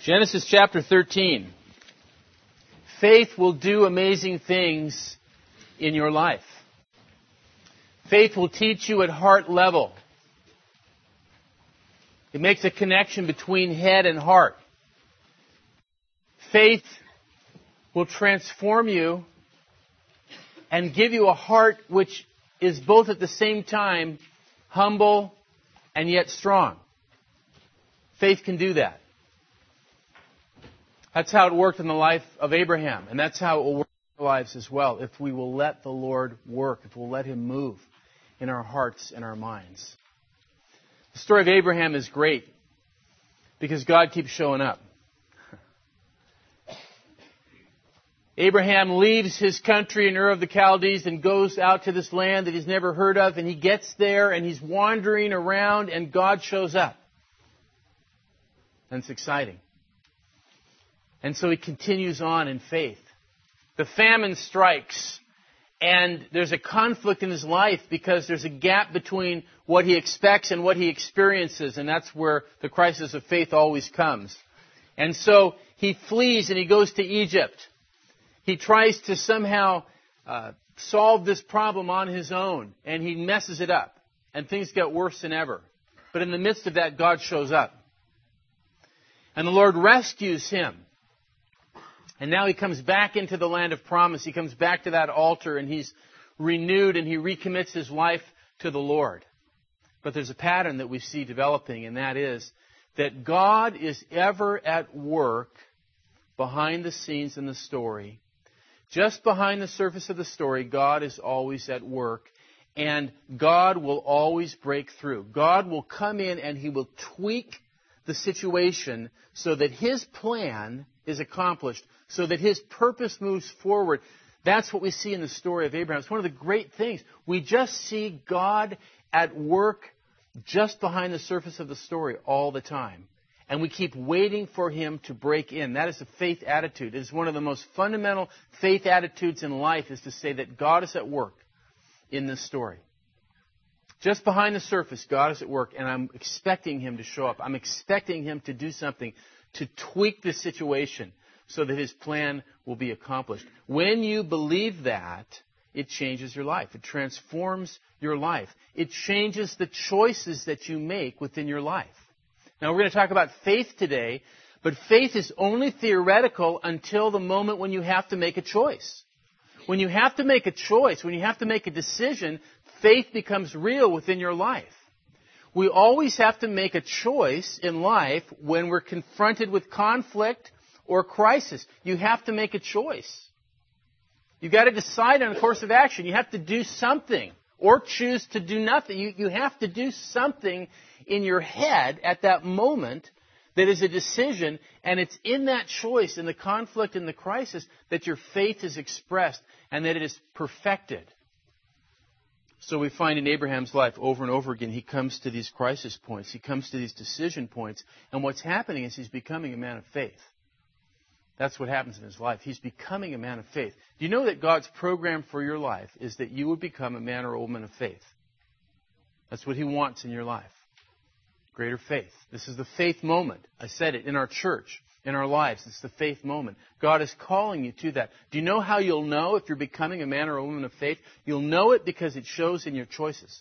Genesis chapter 13. Faith will do amazing things in your life. Faith will teach you at heart level. It makes a connection between head and heart. Faith will transform you and give you a heart which is both at the same time humble and yet strong. Faith can do that. That's how it worked in the life of Abraham, and that's how it will work in our lives as well, if we will let the Lord work, if we'll let Him move in our hearts and our minds. The story of Abraham is great because God keeps showing up. Abraham leaves his country in Ur of the Chaldees and goes out to this land that he's never heard of, and he gets there and he's wandering around and God shows up. And it's exciting. And so he continues on in faith. The famine strikes, and there's a conflict in his life because there's a gap between what he expects and what he experiences, and that's where the crisis of faith always comes. And so he flees and he goes to Egypt. He tries to somehow solve this problem on his own, and he messes it up, and things get worse than ever. But in the midst of that, God shows up. And the Lord rescues him. And now he comes back into the land of promise. He comes back to that altar, and he's renewed, and he recommits his life to the Lord. But there's a pattern that we see developing, and that is that God is ever at work behind the scenes in the story. Just behind the surface of the story, God is always at work, and God will always break through. God will come in and He will tweak the situation so that His plan is accomplished, so that His purpose moves forward. That's what we see in the story of Abraham. It's one of the great things. We just see God at work just behind the surface of the story all the time. And we keep waiting for Him to break in. That is a faith attitude. It is one of the most fundamental faith attitudes in life, is to say that God is at work in this story. Just behind the surface, God is at work, and I'm expecting Him to show up. I'm expecting Him to do something to tweak the situation so that His plan will be accomplished. When you believe that, it changes your life. It transforms your life. It changes the choices that you make within your life. Now, we're going to talk about faith today, but faith is only theoretical until the moment when you have to make a choice. When you have to make a choice, when you have to make a decision, faith becomes real within your life. We always have to make a choice in life when we're confronted with conflict or crisis. You have to make a choice. You've got to decide on a course of action. You have to do something or choose to do nothing. You have to do something in your head at that moment that is a decision, and it's in that choice, in the conflict, in the crisis, that your faith is expressed and that it is perfected. So we find in Abraham's life over and over again, he comes to these crisis points. He comes to these decision points. And what's happening is he's becoming a man of faith. That's what happens in his life. He's becoming a man of faith. Do you know that God's program for your life is that you would become a man or a woman of faith? That's what He wants in your life. Greater faith. This is the faith moment. I said it in our church, in our lives. It's the faith moment. God is calling you to that. Do you know how you'll know if you're becoming a man or a woman of faith? You'll know it because it shows in your choices,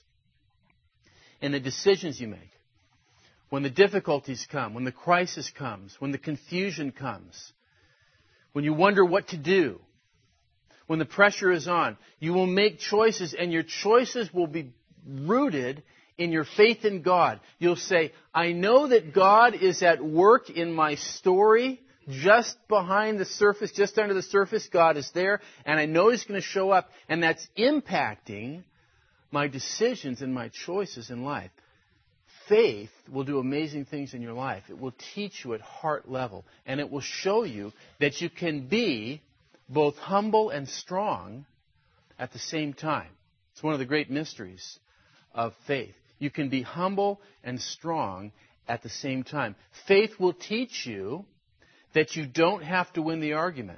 in the decisions you make. When the difficulties come, when the crisis comes, when the confusion comes, when you wonder what to do, when the pressure is on, you will make choices, and your choices will be rooted in your faith in God. You'll say, I know that God is at work in my story. Just behind the surface, just under the surface, God is there, and I know He's going to show up, and that's impacting my decisions and my choices in life. Faith will do amazing things in your life. It will teach you at heart level, and it will show you that you can be both humble and strong at the same time. It's one of the great mysteries of faith. You can be humble and strong at the same time. Faith will teach you that you don't have to win the argument,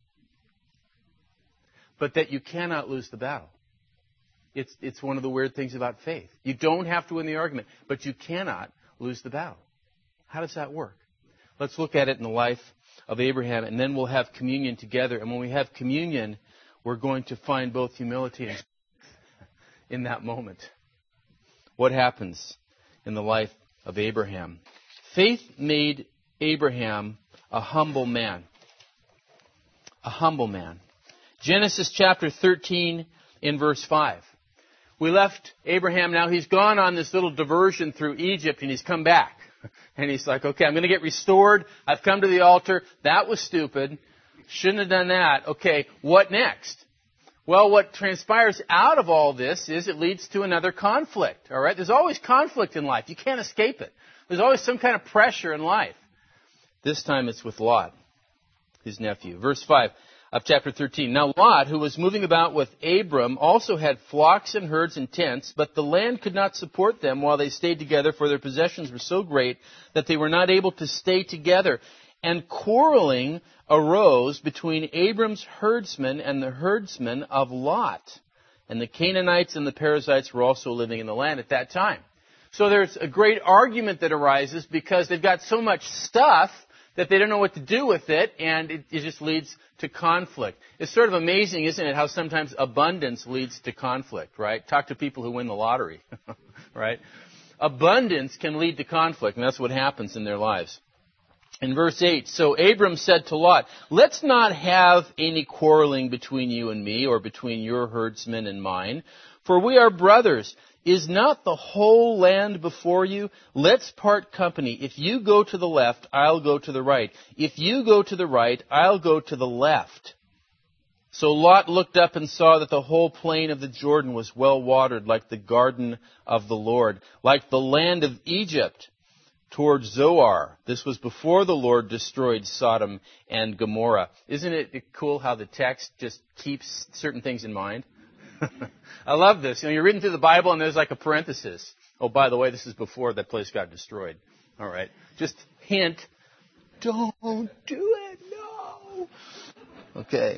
but that you cannot lose the battle. It's one of the weird things about faith. You don't have to win the argument, but you cannot lose the battle. How does that work? Let's look at it in the life of Abraham, and then we'll have communion together. And when we have communion, we're going to find both humility and in that moment. What happens in the life of Abraham? Faith made Abraham a humble man. A humble man. Genesis chapter 13 in verse 5. We left Abraham now. He's gone on this little diversion through Egypt and he's come back. And he's like, okay, I'm going to get restored. I've come to the altar. That was stupid. Shouldn't have done that. Okay, what next? Well, what transpires out of all this is it leads to another conflict. All right? There's always conflict in life. You can't escape it. There's always some kind of pressure in life. This time it's with Lot, his nephew. Verse 5 of chapter 13. Now Lot, who was moving about with Abram, also had flocks and herds and tents, but the land could not support them while they stayed together, for their possessions were so great that they were not able to stay together. And quarreling arose between Abram's herdsmen and the herdsmen of Lot. And the Canaanites and the Perizzites were also living in the land at that time. So there's a great argument that arises because they've got so much stuff that they don't know what to do with it, and it just leads to conflict. It's sort of amazing, isn't it, how sometimes abundance leads to conflict, right? Talk to people who win the lottery, right? Abundance can lead to conflict, and that's what happens in their lives. In verse 8, so Abram said to Lot, let's not have any quarreling between you and me, or between your herdsmen and mine, for we are brothers. Is not the whole land before you? Let's part company. If you go to the left, I'll go to the right. If you go to the right, I'll go to the left. So Lot looked up and saw that the whole plain of the Jordan was well watered, like the garden of the Lord, like the land of Egypt toward Zoar. This was before the Lord destroyed Sodom and Gomorrah. Isn't it cool how the text just keeps certain things in mind? I love this. You know, you're reading through the Bible and there's like a parenthesis. Oh, by the way, this is before that place got destroyed. All right. Just hint. Don't do it. No. Okay.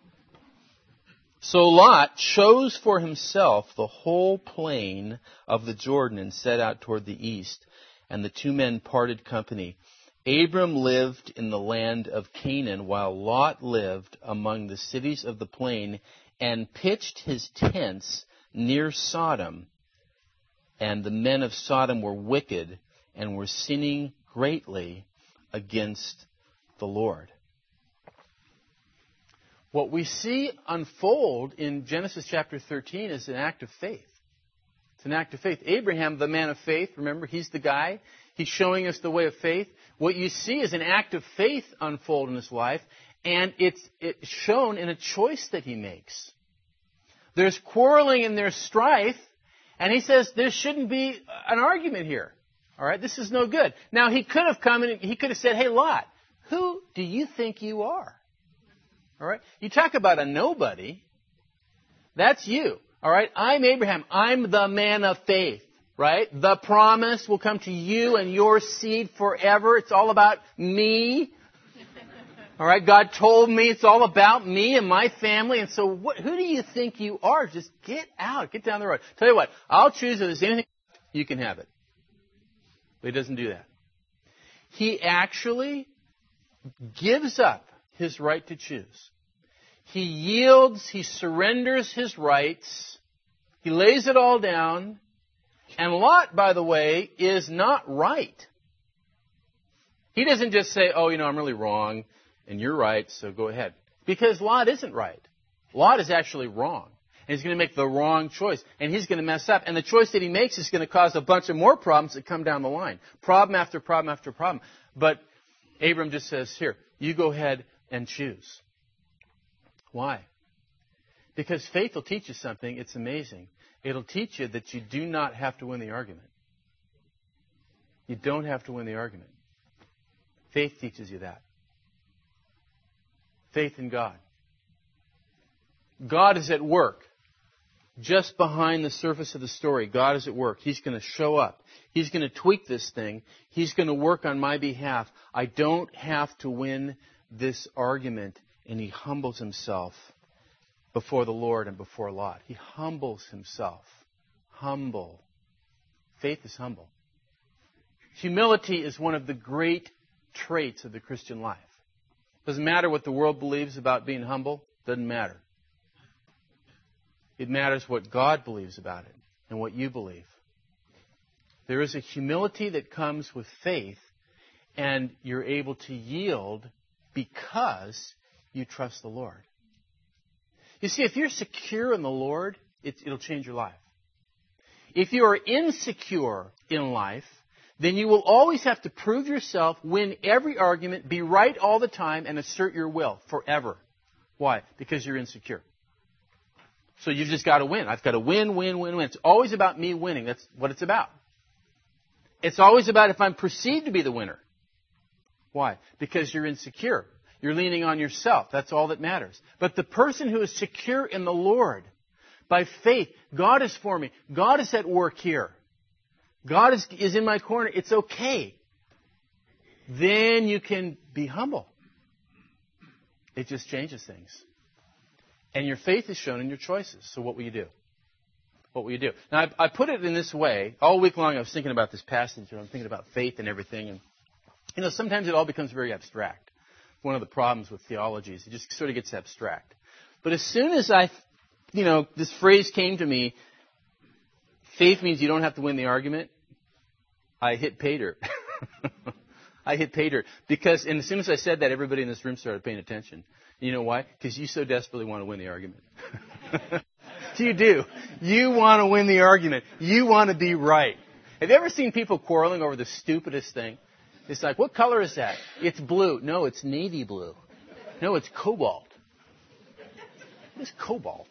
So Lot chose for himself the whole plain of the Jordan and set out toward the east. And the two men parted company. Abram lived in the land of Canaan, while Lot lived among the cities of the plain and pitched his tents near Sodom. And the men of Sodom were wicked and were sinning greatly against the Lord. What we see unfold in Genesis chapter 13 is an act of faith. It's an act of faith. Abraham, the man of faith, remember, he's the guy. He's showing us the way of faith. What you see is an act of faith unfold in his life, and it's shown in a choice that he makes. There's quarreling and there's strife, and he says there shouldn't be an argument here. All right, this is no good. Now, he could have come and he could have said, hey, Lot, who do you think you are? All right, you talk about a nobody. That's you. All right, I'm Abraham. I'm the man of faith. Right? The promise will come to you and your seed forever. It's all about me. All right? God told me it's all about me and my family. And so who do you think you are? Just get out. Get down the road. Tell you what, I'll choose if there's anything, you can have it. But he doesn't do that. He actually gives up his right to choose. He yields. He surrenders his rights. He lays it all down. And Lot, by the way, is not right. He doesn't just say, oh, I'm really wrong, and you're right, so go ahead. Because Lot isn't right. Lot is actually wrong. And he's going to make the wrong choice. And he's going to mess up. And the choice that he makes is going to cause a bunch of more problems that come down the line. Problem after problem after problem. But Abram just says, here, you go ahead and choose. Why? Because faith will teach you something. It's amazing. It'll teach you that you do not have to win the argument. You don't have to win the argument. Faith teaches you that. Faith in God. God is at work. Just behind the surface of the story, God is at work. He's going to show up. He's going to tweak this thing. He's going to work on my behalf. I don't have to win this argument. And he humbles himself before the Lord and before Lot. He humbles himself. Humble. Faith is humble. Humility is one of the great traits of the Christian life. Doesn't matter what the world believes about being humble. Doesn't matter. It matters what God believes about it and what you believe. There is a humility that comes with faith, and you're able to yield because you trust the Lord. You see, if you're secure in the Lord, it'll change your life. If you are insecure in life, then you will always have to prove yourself, win every argument, be right all the time, and assert your will forever. Why? Because you're insecure. So you've just got to win. I've got to win, win, win, win. It's always about me winning. That's what it's about. It's always about if I'm perceived to be the winner. Why? Because you're insecure. You're leaning on yourself. That's all that matters. But the person who is secure in the Lord, by faith, God is for me. God is at work here. God is in my corner. It's okay. Then you can be humble. It just changes things. And your faith is shown in your choices. So what will you do? What will you do? Now, I put it in this way. All week long I was thinking about this passage. I'm thinking about faith and everything. And, sometimes it all becomes very abstract. One of the problems with theology is it just sort of gets abstract. But as soon as this phrase came to me, faith means you don't have to win the argument, I hit pay dirt. I hit pay dirt. Because, and as soon as I said that, everybody in this room started paying attention. You know why? Because you so desperately want to win the argument. You do. You want to win the argument. You want to be right. Have you ever seen people quarreling over the stupidest thing? It's like, what color is that? It's blue. No, it's navy blue. No, it's cobalt. What is cobalt?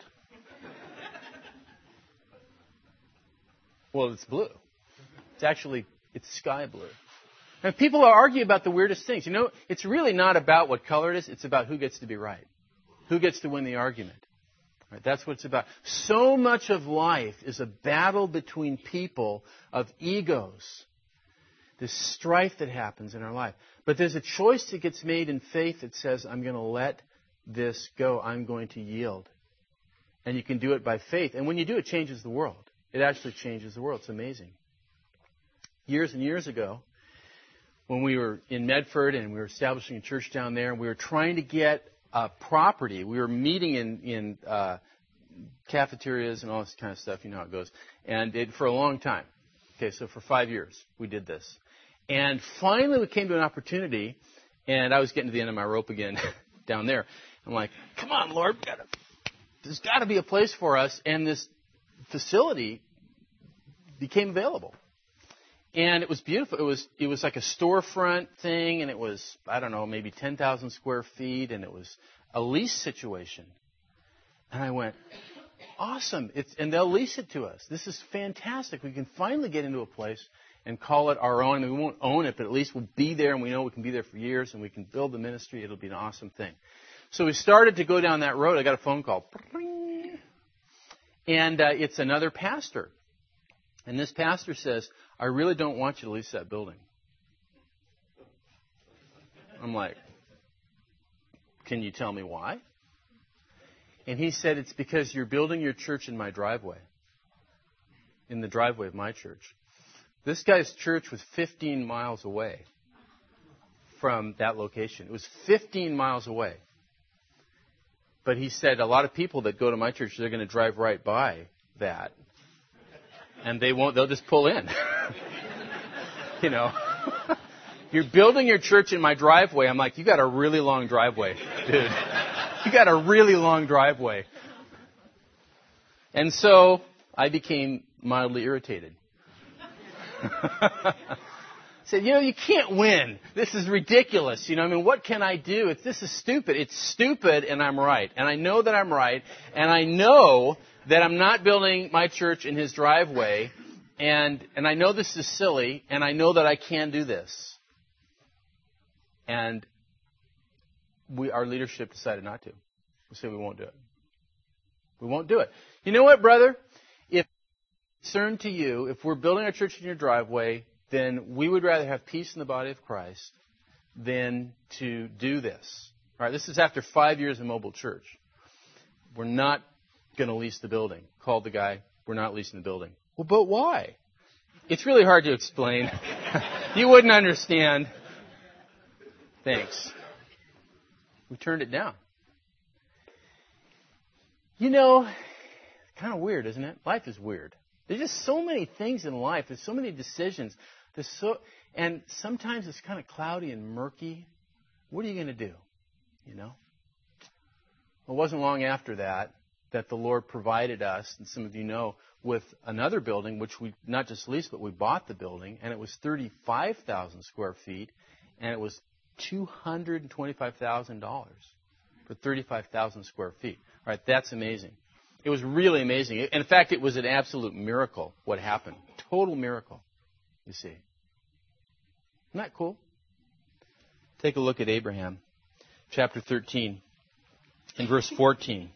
Well, it's blue. It's sky blue. And people argue about the weirdest things. It's really not about what color it is. It's about who gets to be right. Who gets to win the argument. Right? That's what it's about. So much of life is a battle between people of egos. This strife that happens in our life. But there's a choice that gets made in faith that says, I'm going to let this go. I'm going to yield. And you can do it by faith. And when you do, it changes the world. It actually changes the world. It's amazing. Years and years ago, when we were in Medford and we were establishing a church down there, and we were trying to get a property. We were meeting in cafeterias and all this kind of stuff. You know how it goes. And for a long time. Okay, so for 5 years, we did this. And finally, we came to an opportunity, and I was getting to the end of my rope again down there. I'm like, come on, Lord, there's got to be a place for us. And this facility became available. And it was beautiful. It was like a storefront thing, and it was, I don't know, maybe 10,000 square feet, and it was a lease situation. And I went, awesome. And they'll lease it to us. This is fantastic. We can finally get into a place and call it our own. I mean, we won't own it, but at least we'll be there, and we know we can be there for years, and we can build the ministry. It'll be an awesome thing. So we started to go down that road. I got a phone call. And it's another pastor. And this pastor says, I really don't want you to lease that building. I'm like, can you tell me why? And he said, it's because you're building your church in my driveway. In the driveway of my church. This guy's church was 15 miles away from that location. It was 15 miles away. But he said a lot of people that go to my church, they're going to drive right by that. And they'll just pull in. You're building your church in my driveway. I'm like, you got a really long driveway, dude. You got a really long driveway. And so I became mildly irritated. I said, you can't win. This is ridiculous. What can I do? This is stupid. It's stupid, and I'm right. And I know that I'm right. And I know that I'm not building my church in his driveway. And I know this is silly. And I know that I can do this. And our leadership decided not to. We said we won't do it. We won't do it. You know what, brother? If it's concerned to you, if we're building our church in your driveway, then we would rather have peace in the body of Christ than to do this. All right, this is after 5 years in mobile church. We're not going to lease the building. Called the guy. We're not leasing the building. Well, but why? It's really hard to explain. You wouldn't understand. Thanks. We turned it down. You know, kind of weird, isn't it? Life is weird. There's just so many things in life. There's so many decisions. And sometimes it's kind of cloudy and murky. What are you going to do? You know? Well, it wasn't long after that the Lord provided us, and some of you know, with another building, which we not just leased, but we bought the building, and it was 35,000 square feet, and it was $225,000 for 35,000 square feet. All right, that's amazing. It was really amazing. In fact, it was an absolute miracle what happened. Total miracle, you see. Isn't that cool? Take a look at Abraham, chapter 13, and verse 14.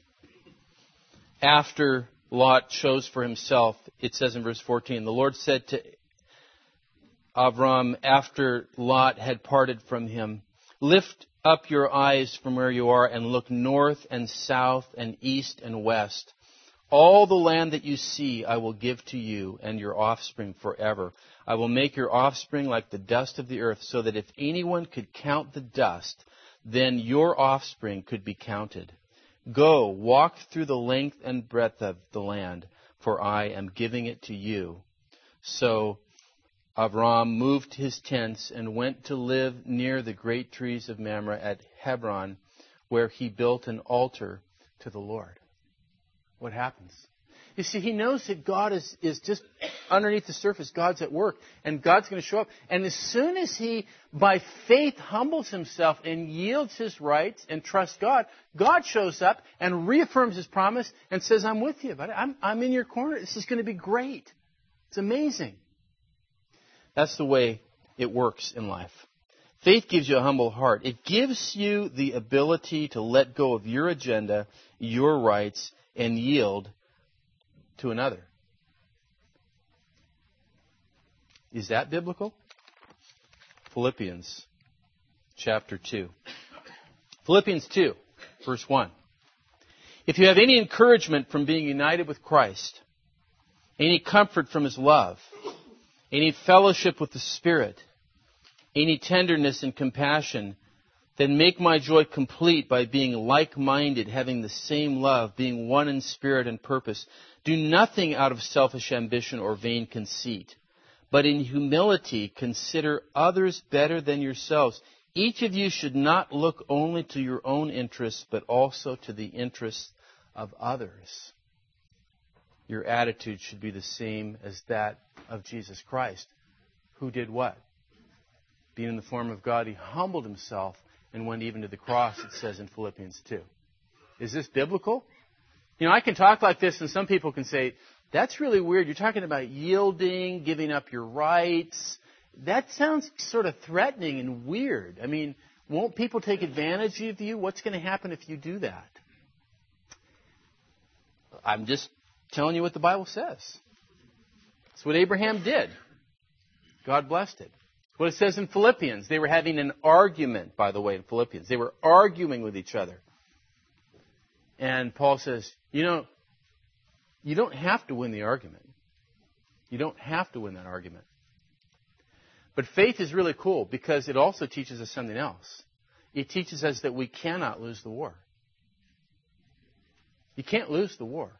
After Lot chose for himself, it says in verse 14, the Lord said to Avram, after Lot had parted from him, lift up your eyes from where you are and look north and south and east and west. All the land that you see I will give to you and your offspring forever. I will make your offspring like the dust of the earth, so that if anyone could count the dust, then your offspring could be counted. Go, walk through the length and breadth of the land, for I am giving it to you. So Avram moved his tents and went to live near the great trees of Mamre at Hebron, where he built an altar to the Lord. What happens? You see, he knows that God is just underneath the surface. God's at work, and God's going to show up. And as soon as he, by faith, humbles himself and yields his rights and trusts God, God shows up and reaffirms his promise and says, I'm with you, buddy. I'm in your corner. This is going to be great. It's amazing. That's the way it works in life. Faith gives you a humble heart. It gives you the ability to let go of your agenda, your rights, and yield to another. Is that biblical? Philippians chapter 2. Philippians 2, verse 1. If you have any encouragement from being united with Christ, any comfort from His love, any fellowship with the Spirit, any tenderness and compassion, then make my joy complete by being like-minded, having the same love, being one in spirit and purpose. Do nothing out of selfish ambition or vain conceit, but in humility consider others better than yourselves. Each of you should not look only to your own interests, but also to the interests of others. Your attitude should be the same as that of Jesus Christ, who did what? Being in the form of God, He humbled Himself and went even to the cross, it says in Philippians 2. Is this biblical? You know, I can talk like this, and some people can say, that's really weird. You're talking about yielding, giving up your rights. That sounds sort of threatening and weird. I mean, won't people take advantage of you? What's going to happen if you do that? I'm just telling you what the Bible says. It's what Abraham did. God blessed it. What it says in Philippians. They were having an argument, by the way, in Philippians. They were arguing with each other. And Paul says, you know, you don't have to win the argument. You don't have to win that argument. But faith is really cool because it also teaches us something else. It teaches us that we cannot lose the war. You can't lose the war.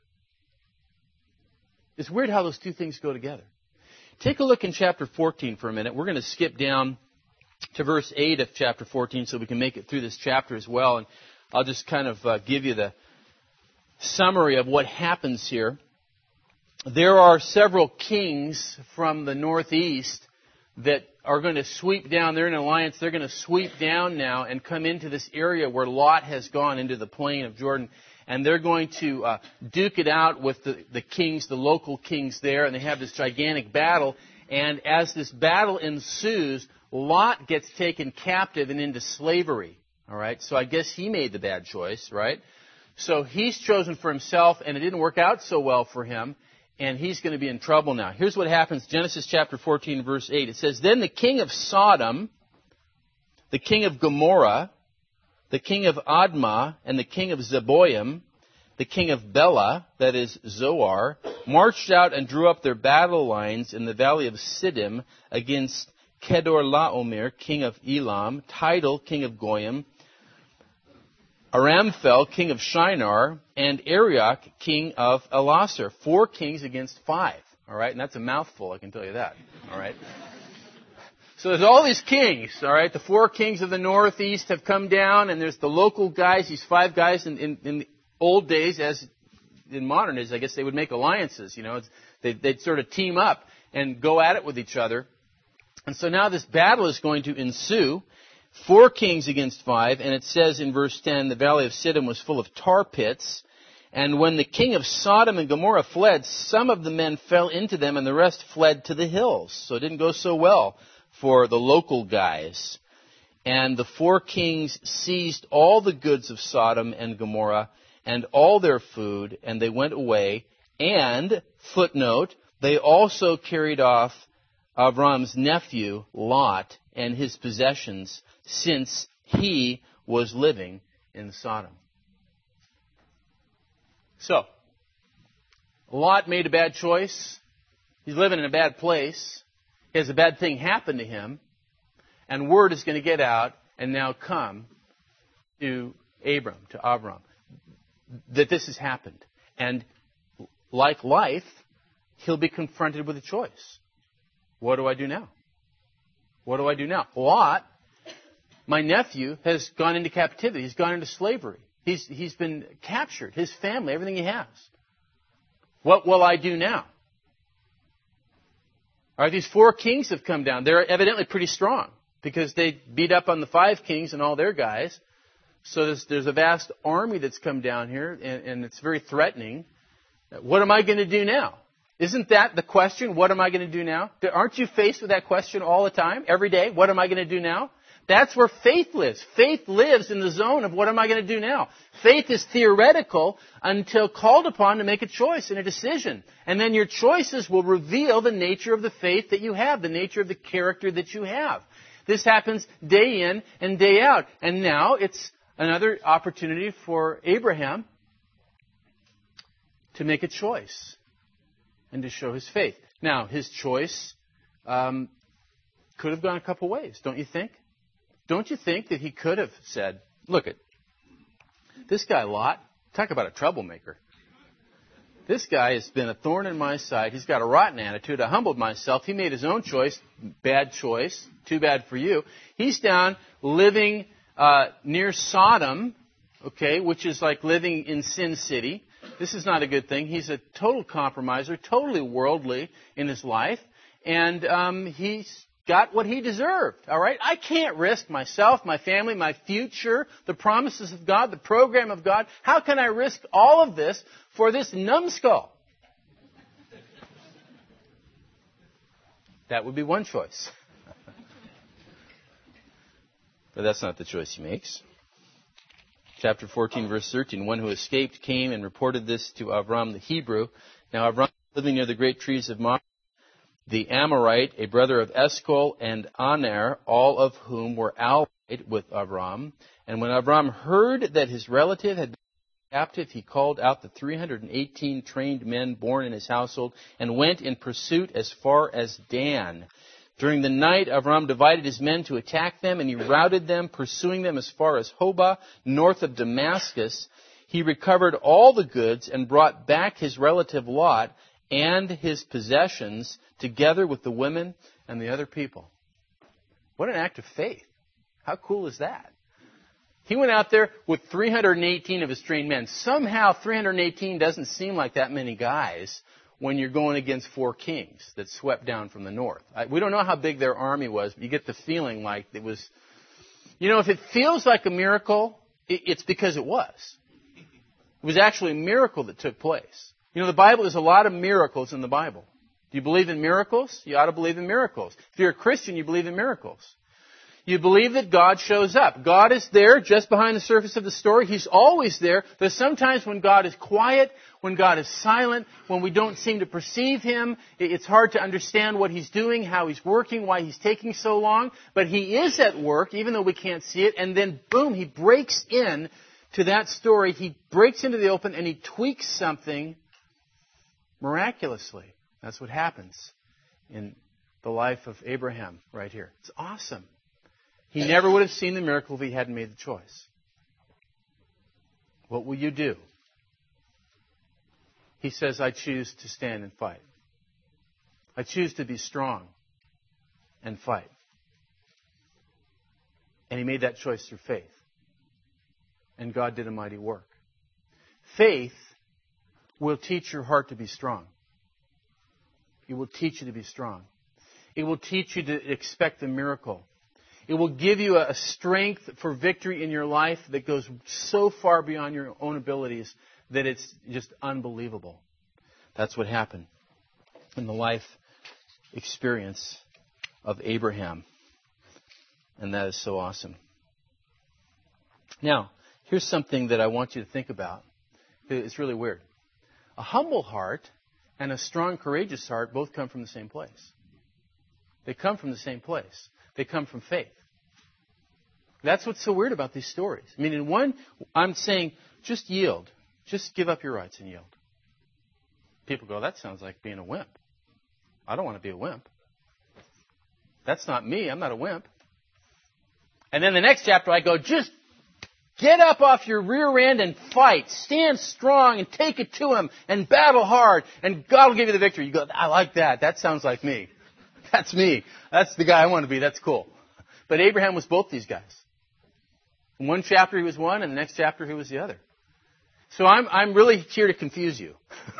It's weird how those two things go together. Take a look in chapter 14 for a minute. We're going to skip down to verse 8 of chapter 14 so we can make it through this chapter as well. And I'll just kind of give you the summary of what happens here. There are several kings from the northeast that are going to sweep down. They're in an alliance. They're going to sweep down now and come into this area where Lot has gone into the plain of Jordan. And they're going to duke it out with the kings, the local kings there. And they have this gigantic battle. And as this battle ensues, Lot gets taken captive and into slavery. All right. So I guess he made the bad choice, right? So he's chosen for himself, and it didn't work out so well for him. And he's going to be in trouble now. Here's what happens. Genesis chapter 14, verse 8. It says, Then the king of Sodom, the king of Gomorrah, the king of Admah, and the king of Zeboim, the king of Bela, that is Zoar, marched out and drew up their battle lines in the valley of Siddim against Kedorlaomer, king of Elam, Tidal, king of Goyim, Aramphel, king of Shinar, and Arioch, king of Elasar. 4 kings against 5. All right, and that's a mouthful, I can tell you that. All right. So there's all these kings, all right. The 4 kings of the northeast have come down, and there's the local guys, these 5 guys in the old days, as in modern days, I guess they would make alliances, you know. They'd sort of team up and go at it with each other. And so now this battle is going to ensue. 4 kings against 5, and it says in verse 10, the valley of Siddim was full of tar pits, and when the king of Sodom and Gomorrah fled, some of the men fell into them, and the rest fled to the hills. So it didn't go so well for the local guys. And the 4 kings seized all the goods of Sodom and Gomorrah, and all their food, and they went away, and, footnote, they also carried off Avram's nephew, Lot, and his possessions, since he was living in Sodom. So, Lot made a bad choice. He's living in a bad place. He has a bad thing happen to him. And word is going to get out and now come to Avram, that this has happened. And like life, he'll be confronted with a choice. What do I do now? What do I do now? Lot, my nephew, has gone into captivity. He's gone into slavery. He's been captured. His family, everything he has. What will I do now? All right, these 4 kings have come down. They're evidently pretty strong because they beat up on the 5 kings and all their guys. So there's a vast army that's come down here, and it's very threatening. What am I going to do now? Isn't that the question? What am I going to do now? Aren't you faced with that question all the time, every day? What am I going to do now? That's where faith lives. Faith lives in the zone of what am I going to do now? Faith is theoretical until called upon to make a choice and a decision. And then your choices will reveal the nature of the faith that you have, the nature of the character that you have. This happens day in and day out. And now it's another opportunity for Abraham to make a choice and to show his faith. Now, his choice could have gone a couple ways, don't you think? Don't you think that he could have said, look, this guy Lot, talk about a troublemaker. This guy has been a thorn in my side. He's got a rotten attitude. I humbled myself. He made his own choice. Bad choice. Too bad for you. He's down living near Sodom, okay, which is like living in Sin City. This is not a good thing. He's a total compromiser, totally worldly in his life. And he's got what he deserved, all right? I can't risk myself, my family, my future, the promises of God, the program of God. How can I risk all of this for this numbskull? That would be one choice. But that's not the choice he makes. Chapter 14, verse 13. One who escaped came and reported this to Avram the Hebrew. Now Avram, living near the great trees of Mamre, the Amorite, a brother of Eshcol and Aner, all of whom were allied with Avram. And when Avram heard that his relative had been captive, he called out the 318 trained men born in his household and went in pursuit as far as Dan. During the night, Avram divided his men to attack them, and he routed them, pursuing them as far as Hobah, north of Damascus. He recovered all the goods and brought back his relative Lot and his possessions, together with the women and the other people. What an act of faith. How cool is that? He went out there with 318 of his trained men. Somehow 318 doesn't seem like that many guys when you're going against 4 kings that swept down from the north. We don't know how big their army was, but you get the feeling like it was... You know, if it feels like a miracle, it's because it was. It was actually a miracle that took place. You know, the Bible, there's a lot of miracles in the Bible. Do you believe in miracles? You ought to believe in miracles. If you're a Christian, you believe in miracles. You believe that God shows up. God is there just behind the surface of the story. He's always there. There's sometimes when God is quiet, when God is silent, when we don't seem to perceive Him. It's hard to understand what He's doing, how He's working, why He's taking so long. But He is at work, even though we can't see it. And then, boom, He breaks in to that story. He breaks into the open and He tweaks something miraculously. That's what happens in the life of Abraham right here. It's awesome. He never would have seen the miracle if he hadn't made the choice. What will you do? He says, I choose to stand and fight. I choose to be strong and fight. And he made that choice through faith. And God did a mighty work. Faith will teach your heart to be strong. It will teach you to be strong. It will teach you to expect the miracle. It will give you a strength for victory in your life that goes so far beyond your own abilities that it's just unbelievable. That's what happened in the life experience of Abraham. And that is so awesome. Now, here's something that I want you to think about. It's really weird. A humble heart and a strong, courageous heart both come from the same place. They come from the same place. They come from faith. That's what's so weird about these stories. I mean, in one, I'm saying, just yield. Just give up your rights and yield. People go, that sounds like being a wimp. I don't want to be a wimp. That's not me. I'm not a wimp. And then the next chapter I go, just get up off your rear end and fight. Stand strong and take it to him and battle hard. And God will give you the victory. You go, I like that. That sounds like me. That's me. That's the guy I want to be. That's cool. But Abraham was both these guys. In one chapter he was one, and the next chapter he was the other. So I'm really here to confuse you.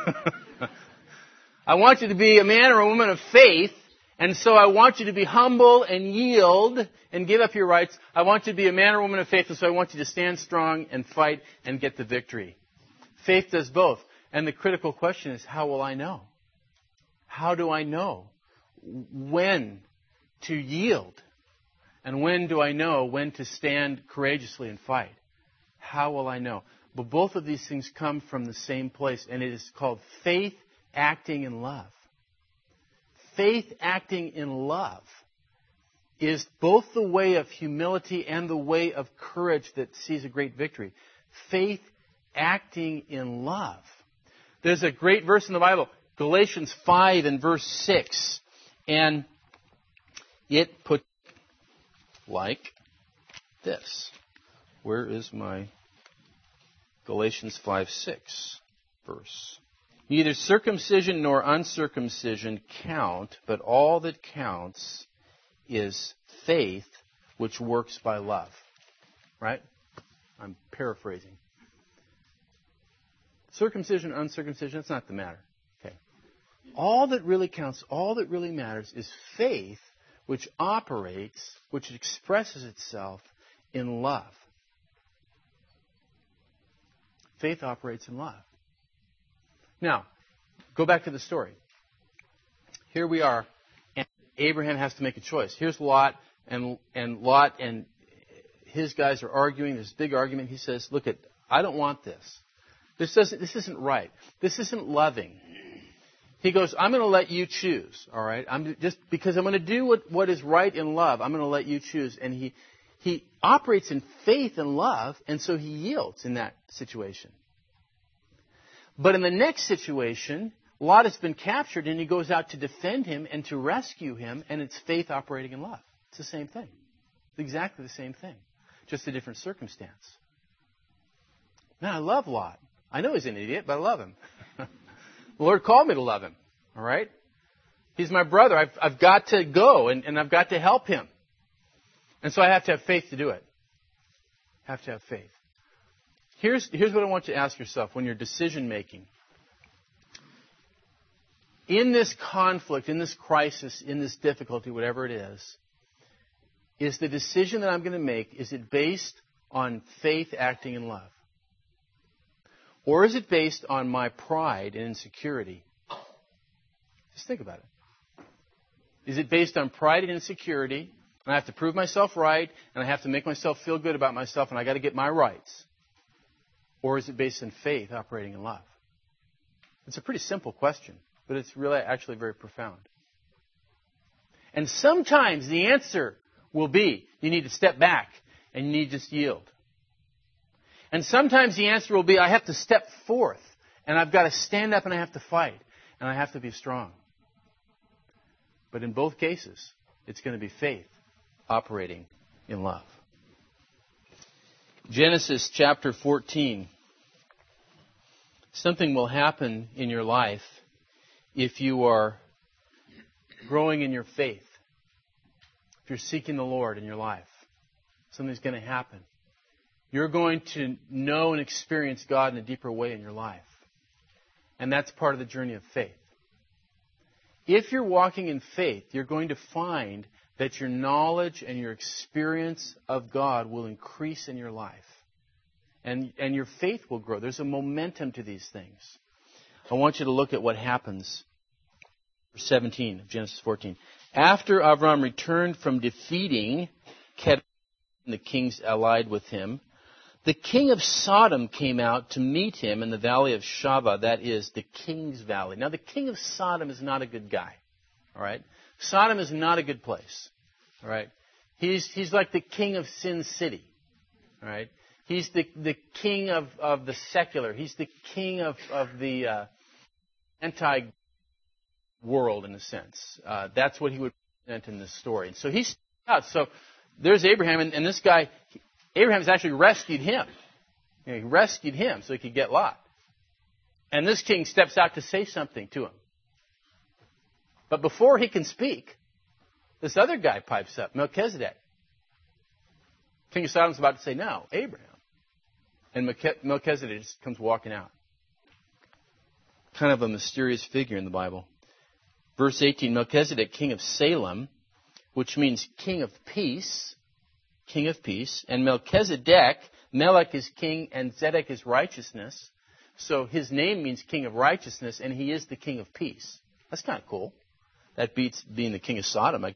I want you to be a man or a woman of faith, and so I want you to be humble and yield and give up your rights. I want you to be a man or woman of faith, and so I want you to stand strong and fight and get the victory. Faith does both. And the critical question is, how will I know? How do I know when to yield? And when do I know when to stand courageously and fight? How will I know? But both of these things come from the same place, and it is called faith acting in love. Faith acting in love is both the way of humility and the way of courage that sees a great victory. Faith acting in love. There's a great verse in the Bible, Galatians 5 and verse 6, and it puts like this. Where is my Galatians 5:6 verse? Neither circumcision nor uncircumcision count, but all that counts is faith which works by love. Right? I'm paraphrasing. Circumcision, uncircumcision, that's not the matter. Okay. All that really counts, all that really matters is faith which operates, which expresses itself in love. Faith operates in love. Now, go back to the story. Here we are, and Abraham has to make a choice. Here's Lot, and Lot and his guys are arguing. There's a big argument. He says, look, I don't want this. This isn't right. This isn't loving. He goes, I'm going to let you choose, all right? Because I'm going to do what is right in love. I'm going to let you choose. And he operates in faith and love, and so he yields in that situation. But in the next situation, Lot has been captured, and he goes out to defend him and to rescue him, and it's faith operating in love. It's the same thing. It's exactly the same thing, just a different circumstance. Now, I love Lot. I know he's an idiot, but I love him. The Lord called me to love him, all right? He's my brother. I've got to go, and I've got to help him. And so I have to have faith to do it. Have to have faith. Here's what I want you to ask yourself when you're decision making. In this conflict, in this crisis, in this difficulty, whatever it is the decision that I'm going to make, is it based on faith acting in love? Or is it based on my pride and insecurity? Just think about it. Is it based on pride and insecurity, and I have to prove myself right, and I have to make myself feel good about myself, and I got to get my rights? Or is it based on faith operating in love? It's a pretty simple question, but it's really actually very profound. And sometimes the answer will be you need to step back and you need to just yield. And sometimes the answer will be I have to step forth and I've got to stand up and I have to fight and I have to be strong. But in both cases, it's going to be faith operating in love. Genesis chapter 14. Something will happen in your life if you are growing in your faith. If you're seeking the Lord in your life, something's going to happen. You're going to know and experience God in a deeper way in your life. And that's part of the journey of faith. If you're walking in faith, you're going to find that your knowledge and your experience of God will increase in your life. And your faith will grow. There's a momentum to these things. I want you to look at what happens. Verse 17 of Genesis 14. After Avram returned from defeating Kedar and the kings allied with him, the king of Sodom came out to meet him in the valley of Shaveh, that is, the king's valley. Now, the king of Sodom is not a good guy. All right? Sodom is not a good place. All right? He's like the king of Sin City. All right? He's the king of the secular. He's the king of the anti-world, in a sense. That's what he would present in this story. And so he's out. So there's Abraham, and this guy, Abraham's actually rescued him. He rescued him so he could get Lot. And this king steps out to say something to him. But before he can speak, this other guy pipes up, Melchizedek. King of Sodom's about to say, no, Abraham. And Melchizedek just comes walking out. Kind of a mysterious figure in the Bible. Verse 18, Melchizedek, king of Salem, which means king of peace. King of peace. And Melchizedek, Melech is king and Zedek is righteousness. So his name means king of righteousness, and he is the king of peace. That's kind of cool. That beats being the king of Sodom.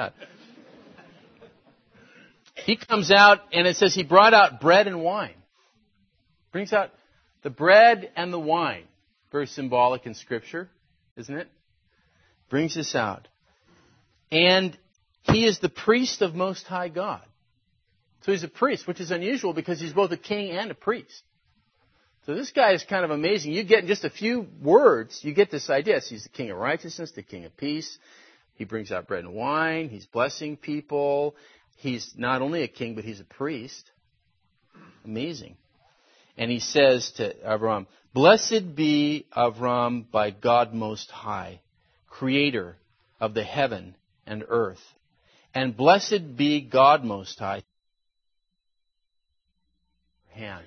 He comes out, and it says he brought out bread and wine. Brings out the bread and the wine. Very symbolic in Scripture, isn't it? Brings this out. And he is the priest of Most High God. So he's a priest, which is unusual because he's both a king and a priest. So this guy is kind of amazing. You get in just a few words, you get this idea. So he's the king of righteousness, the king of peace. He brings out bread and wine. He's blessing people. He's not only a king, but he's a priest. Amazing. And he says to Avram, blessed be Avram by God Most High, creator of the heaven and earth. And blessed be God Most High. Hand.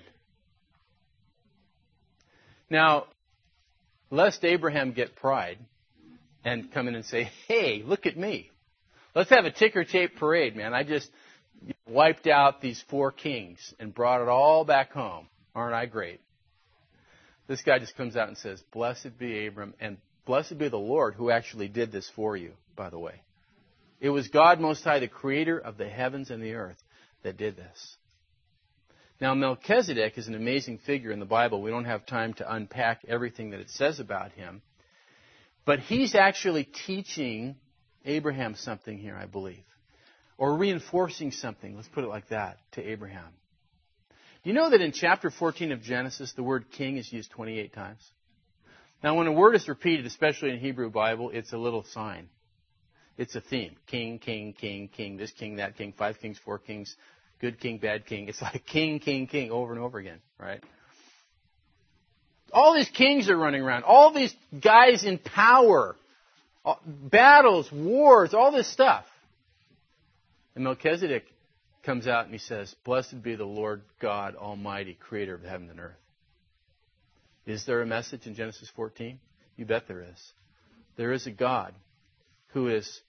Now, lest Abraham get pride and come in and say, hey, look at me. Let's have a ticker tape parade, man. I just wiped out these 4 kings and brought it all back home. Aren't I great? This guy just comes out and says, blessed be Abram, and blessed be the Lord who actually did this for you, by the way. It was God Most High, the creator of the heavens and the earth, that did this. Now, Melchizedek is an amazing figure in the Bible. We don't have time to unpack everything that it says about him. But he's actually teaching Abraham something here, I believe. Or reinforcing something, let's put it like that, to Abraham. Do you know that in chapter 14 of Genesis, the word king is used 28 times? Now, when a word is repeated, especially in Hebrew Bible, it's a little sign. It's a theme. King, king, king, king, this king, that king, 5 kings, 4 kings, good king, bad king. It's like king, king, king over and over again, right? All these kings are running around. All these guys in power. Battles, wars, all this stuff. And Melchizedek comes out and he says, blessed be the Lord God Almighty, creator of heaven and earth. Is there a message in Genesis 14? You bet there is. There is a God who is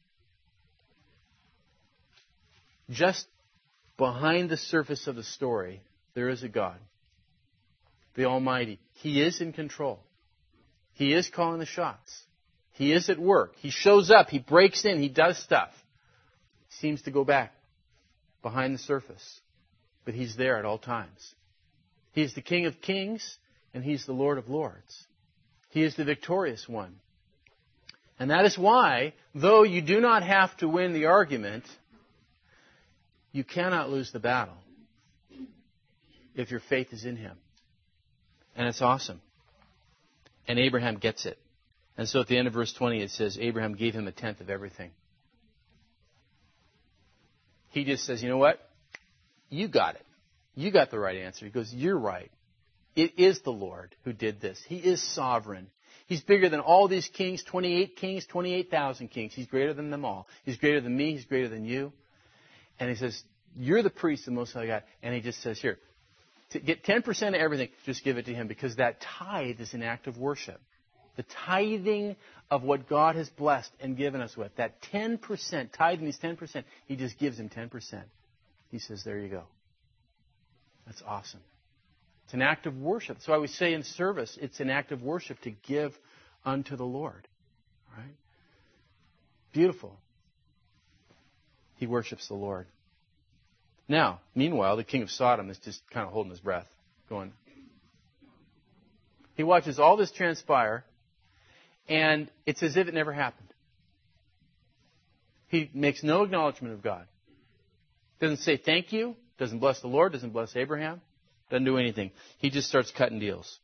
just behind the surface of the story. There is a God, the Almighty. He is in control. He is calling the shots. He is at work. He shows up. He breaks in. He does stuff. He seems to go back behind the surface. But he's there at all times. He's the King of Kings, and he's the Lord of Lords. He is the victorious one. And that is why, though you do not have to win the argument, you cannot lose the battle if your faith is in him. And it's awesome. And Abraham gets it. And so at the end of verse 20 it says, Abraham gave him a tenth of everything. He just says, you know what? You got it. You got the right answer. He goes, you're right. It is the Lord who did this. He is sovereign. He's bigger than all these kings, 28 kings, 28,000 kings. He's greater than them all. He's greater than me. He's greater than you. And he says, you're the priest of the Most High God. And he just says, here, to get 10% of everything, just give it to him, because that tithe is an act of worship. The tithing of what God has blessed and given us with, that 10%, tithing is 10%, he just gives him 10%. He says, there you go. That's awesome. It's an act of worship. That's why we say in service, it's an act of worship to give unto the Lord. Right? Beautiful. He worships the Lord. Now, meanwhile, the king of Sodom is just kind of holding his breath, going. He watches all this transpire, and it's as if it never happened. He makes no acknowledgement of God. Doesn't say thank you, doesn't bless the Lord, doesn't bless Abraham, doesn't do anything. He just starts cutting deals.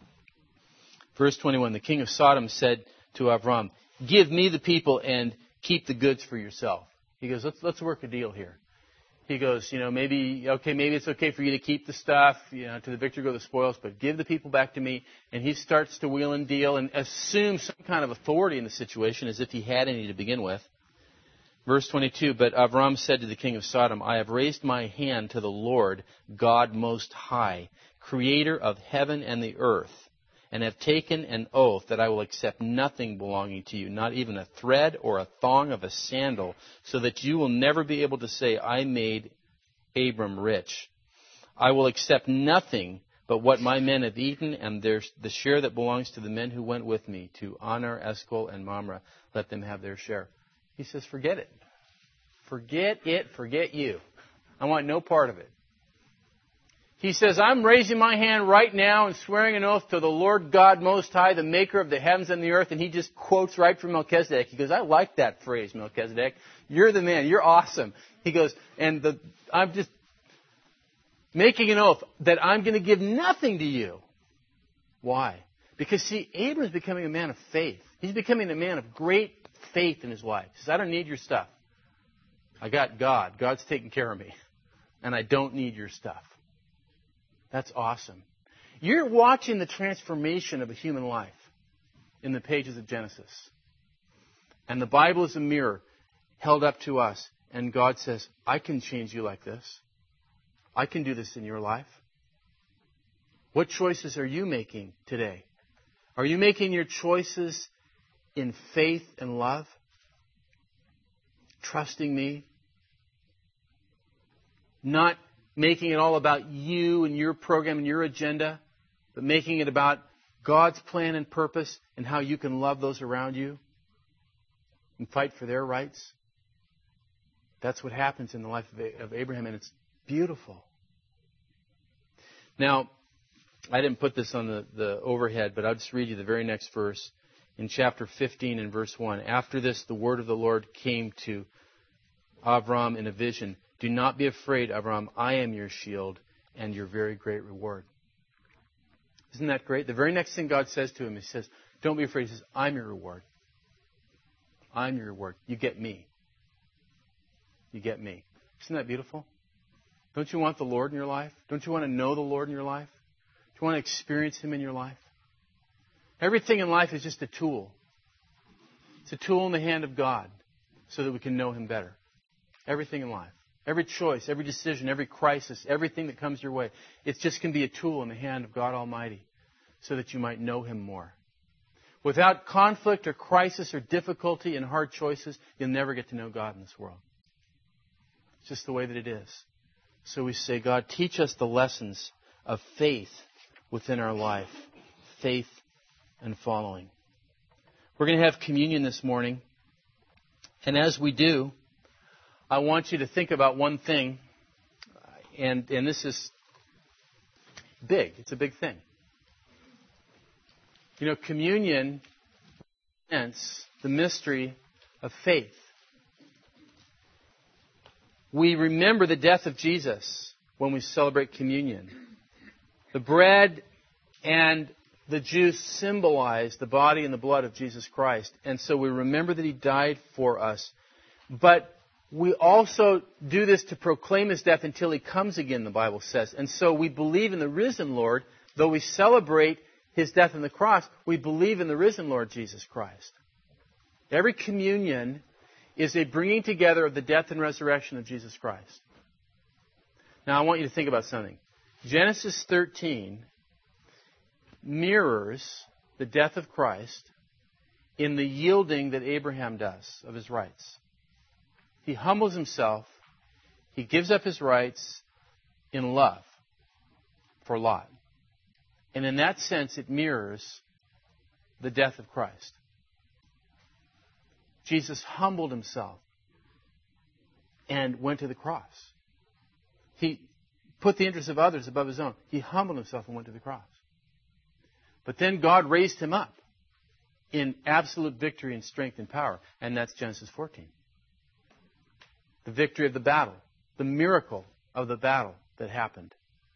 Verse 21, the king of Sodom said to Avram, give me the people and keep the goods for yourself. He goes, let's work a deal here. He goes, maybe it's okay for you to keep the stuff, to the victor go the spoils, but give the people back to me. And he starts to wheel and deal and assume some kind of authority in the situation as if he had any to begin with. Verse 22, but Avram said to the king of Sodom, I have raised my hand to the Lord, God Most High, creator of heaven and the earth, and have taken an oath that I will accept nothing belonging to you, not even a thread or a thong of a sandal, so that you will never be able to say, I made Abram rich. I will accept nothing but what my men have eaten, and the share that belongs to the men who went with me, to Anar, Eshcol, and Mamre. Let them have their share. He says, forget it. Forget it. Forget you. I want no part of it. He says, I'm raising my hand right now and swearing an oath to the Lord God Most High, the maker of the heavens and the earth. And he just quotes right from Melchizedek. He goes, I like that phrase, Melchizedek. You're the man. You're awesome. He goes, I'm just making an oath that I'm going to give nothing to you. Why? Because, see, Abram's becoming a man of faith. He's becoming a man of great faith in his life. He says, I don't need your stuff. I got God. God's taking care of me. And I don't need your stuff. That's awesome. You're watching the transformation of a human life in the pages of Genesis. And the Bible is a mirror held up to us. And God says, I can change you like this. I can do this in your life. What choices are you making today? Are you making your choices in faith and love? Trusting me? Not making it all about you and your program and your agenda, but making it about God's plan and purpose and how you can love those around you and fight for their rights. That's what happens in the life of Abraham, and it's beautiful. Now, I didn't put this on the overhead, but I'll just read you the very next verse in chapter 15 and verse 1. After this, the word of the Lord came to Avram in a vision. Do not be afraid, Avram. I am your shield and your very great reward. Isn't that great? The very next thing God says to him, he says, don't be afraid. He says, I'm your reward. I'm your reward. You get me. You get me. Isn't that beautiful? Don't you want the Lord in your life? Don't you want to know the Lord in your life? Do you want to experience Him in your life? Everything in life is just a tool. It's a tool in the hand of God so that we can know Him better. Everything in life. Every choice, every decision, every crisis, everything that comes your way, it just can be a tool in the hand of God Almighty so that you might know Him more. Without conflict or crisis or difficulty and hard choices, you'll never get to know God in this world. It's just the way that it is. So we say, God, teach us the lessons of faith within our life. Faith and following. We're going to have communion this morning. And as we do, I want you to think about one thing. And this is big. It's a big thing. You know, communion represents the mystery of faith. We remember the death of Jesus when we celebrate communion. The bread and the Jews symbolized the body and the blood of Jesus Christ. And so we remember that He died for us. But we also do this to proclaim His death until He comes again, the Bible says. And so we believe in the risen Lord. Though we celebrate His death on the cross, we believe in the risen Lord Jesus Christ. Every communion is a bringing together of the death and resurrection of Jesus Christ. Now I want you to think about something. Genesis 13 mirrors the death of Christ in the yielding that Abraham does of his rights. He humbles himself. He gives up his rights in love for Lot. And in that sense, it mirrors the death of Christ. Jesus humbled Himself and went to the cross. He put the interests of others above His own. He humbled Himself and went to the cross. But then God raised Him up in absolute victory and strength and power. And that's Genesis 14. The victory of the battle. The miracle of the battle that happened.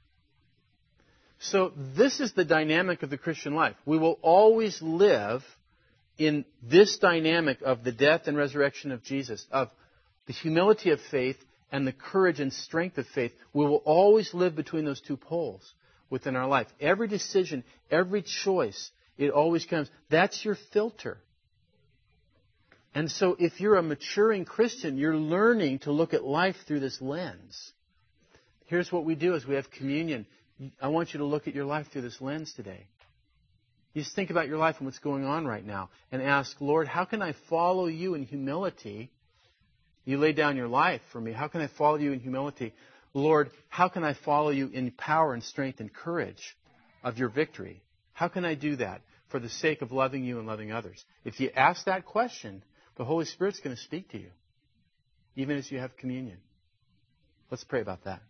So this is the dynamic of the Christian life. We will always live in this dynamic of the death and resurrection of Jesus, of the humility of faith and the courage and strength of faith. We will always live between those two poles within our life. Every decision, every choice, it always comes. That's your filter. And so if you're a maturing Christian, you're learning to look at life through this lens. Here's what we do as we have communion. I want you to look at your life through this lens today. You just think about your life and what's going on right now and ask, Lord, how can I follow You in humility? You laid down your life for me. How can I follow You in humility? Lord, how can I follow You in power and strength and courage of Your victory? How can I do that for the sake of loving You and loving others? If you ask that question, the Holy Spirit's going to speak to you, even as you have communion. Let's pray about that.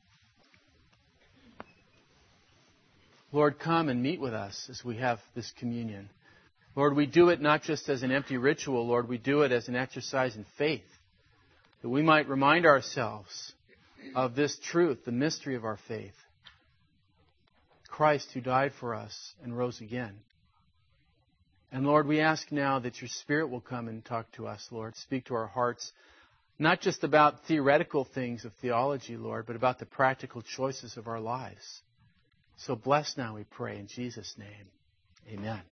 Lord, come and meet with us as we have this communion. Lord, we do it not just as an empty ritual, Lord, we do it as an exercise in faith, that we might remind ourselves of this truth, the mystery of our faith. Christ who died for us and rose again. And Lord, we ask now that Your Spirit will come and talk to us, Lord, speak to our hearts, not just about theoretical things of theology, Lord, but about the practical choices of our lives. So bless now, we pray, in Jesus' name. Amen.